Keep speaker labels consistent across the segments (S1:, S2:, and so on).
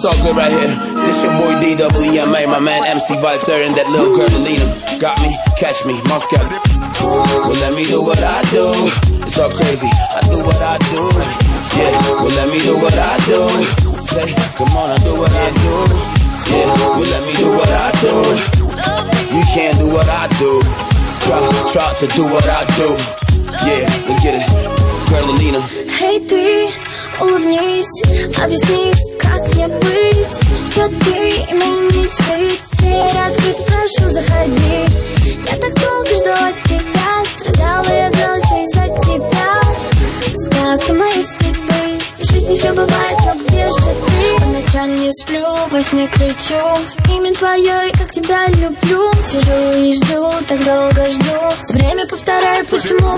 S1: It's all good right here. This your boy DWMA, my man MC Voltaire and that little girl Alina. Got me, catch me, Moscow. Well, let me do what I do. It's all crazy. I do what I do. Yeah, well, let me do what I do. Say, come on, I do what I do. Yeah, well, let me do what I do. You can't do what I do. Try to do what I do. Yeah, let's get it. Girl Alina.
S2: Hey, ты, улыбнись, объясни, как мне быть. Все ты и мои мечты. Дверь открыта, прошу, заходи. Я так долго жду от тебя. Страдала, я злилась из-за тебя. Сказка моей судьбы. В жизни все бывает, но где же ты? По ночам не сплю, во сне кричу имя твое, и как тебя люблю. Сижу и жду, так долго жду. Все время повторяю, почему?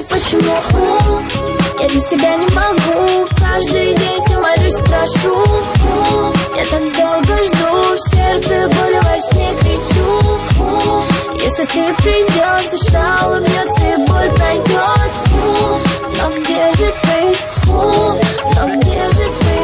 S2: Я без тебя не могу. Каждый день все молюсь, прошу. Я так долго жду. В сердце боль, во сне кричу. Если ты придешь, душа улыбнется и боль пройдет. Но где же ты? Но где же ты?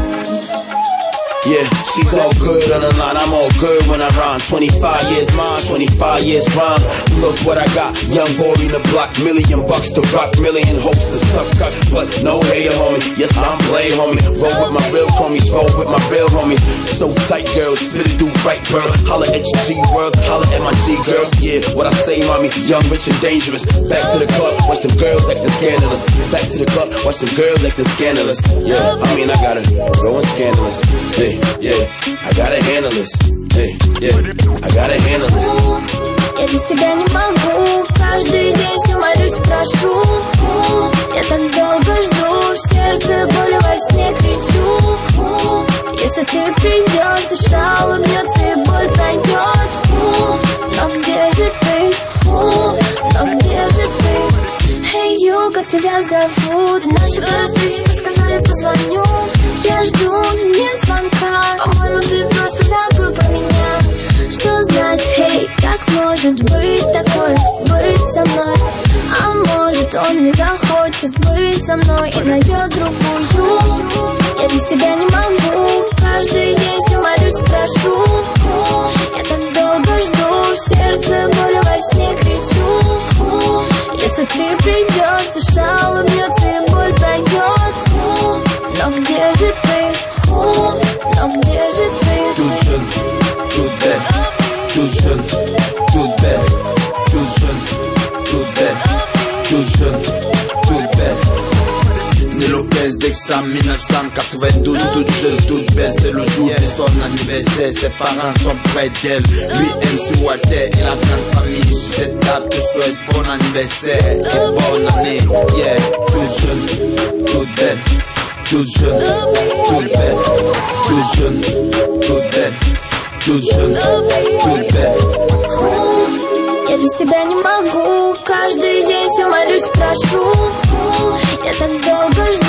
S1: Yeah, she's all good on the line, I'm all good when I rhyme. 25 years mine, 25 years rhyme. Look what I got, young boy in the block. $1 million to rock, million hopes to suck up. But no hater, homie, yes, I'm play, homie. Roll with my real homies, roll with my real homies. So tight, girl, spit it through right, girl. Holla at your G world, holla at my G girls. Yeah, what I say, mommy, young, rich and dangerous. Back to the club, watch them girls acting scandalous. Back to the club, watch them girls acting scandalous. Yeah, I mean, I gotta go and scandalous. Yeah, I gotta handle this. Yeah, I gotta handle this.
S2: Я без тебя не могу. Каждый день все молюсь, прошу. Я так долго жду. В сердце боль, во сне кричу. Если ты придешь, душа улыбнется и боль пройдет. Но где же ты? Но где же ты? Hey, you, как тебя зовут? Наши пары встречи сказали, позвоню. Я жду, но нет звонка. По-моему, ты просто забыл про меня. Что значит, hey, как может быть такое, быть со мной? А может, он не захочет быть со мной и найдет другую. Я без тебя не могу. Каждый день все молюсь, прошу. Я так долго жду. В сердце боль, во сне кричу. Если ты придешь, душа улыбнется и боль пройдет. Но где же ты? Но где же ты?
S3: Toute jeune, toute belle, toute jeune, toute belle, toute jeune, toute belle, toute jeune, toute belle. Né Lopez d'Exam 1992, toute jeune, toute belle, c'est le jour de son anniversaire, ses parents sont près d'elle. Lui, MC Walter et la grande famille, sur cette table te souhaite bon anniversaire et bonne année. Yeah, toute jeune, toute belle. Toute jeune, toute belle, toute jeune, toute belle, toute jeune, toute belle.
S2: Я без тебя не могу. Каждый день все молюсь, прошу. Я так долго жду.